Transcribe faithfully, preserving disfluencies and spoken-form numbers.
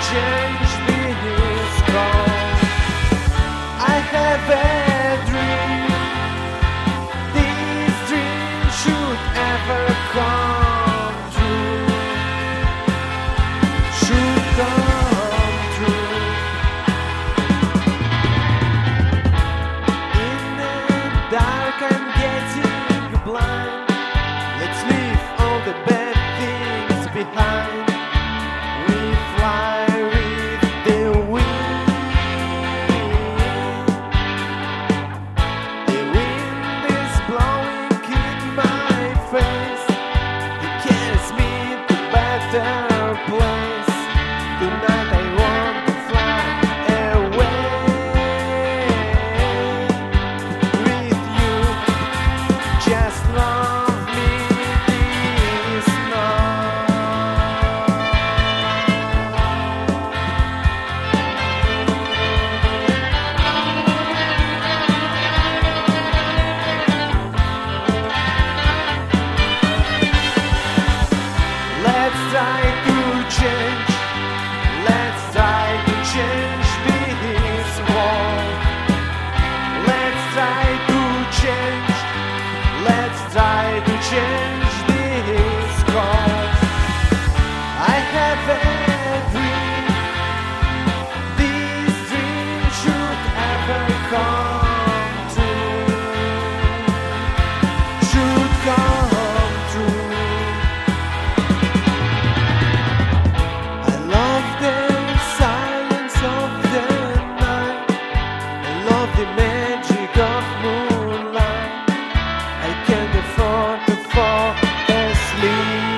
change this cause I have a dream. This dream should ever come true. Should come true. In the dark I'm getting blind. Let's leave all the bad things behind. We fly with the wind. The wind is blowing in my face. It carries me to a better place. Tonight I want to fly away with you. Just love me this night. Let's try to change. Let's try to change this world. Let's try to change. Let's try to change this cause I have a dream. This dream should ever come true. Should come true. I love the silence of the night. I love the magic of moonlight. I can't afford to fall asleep.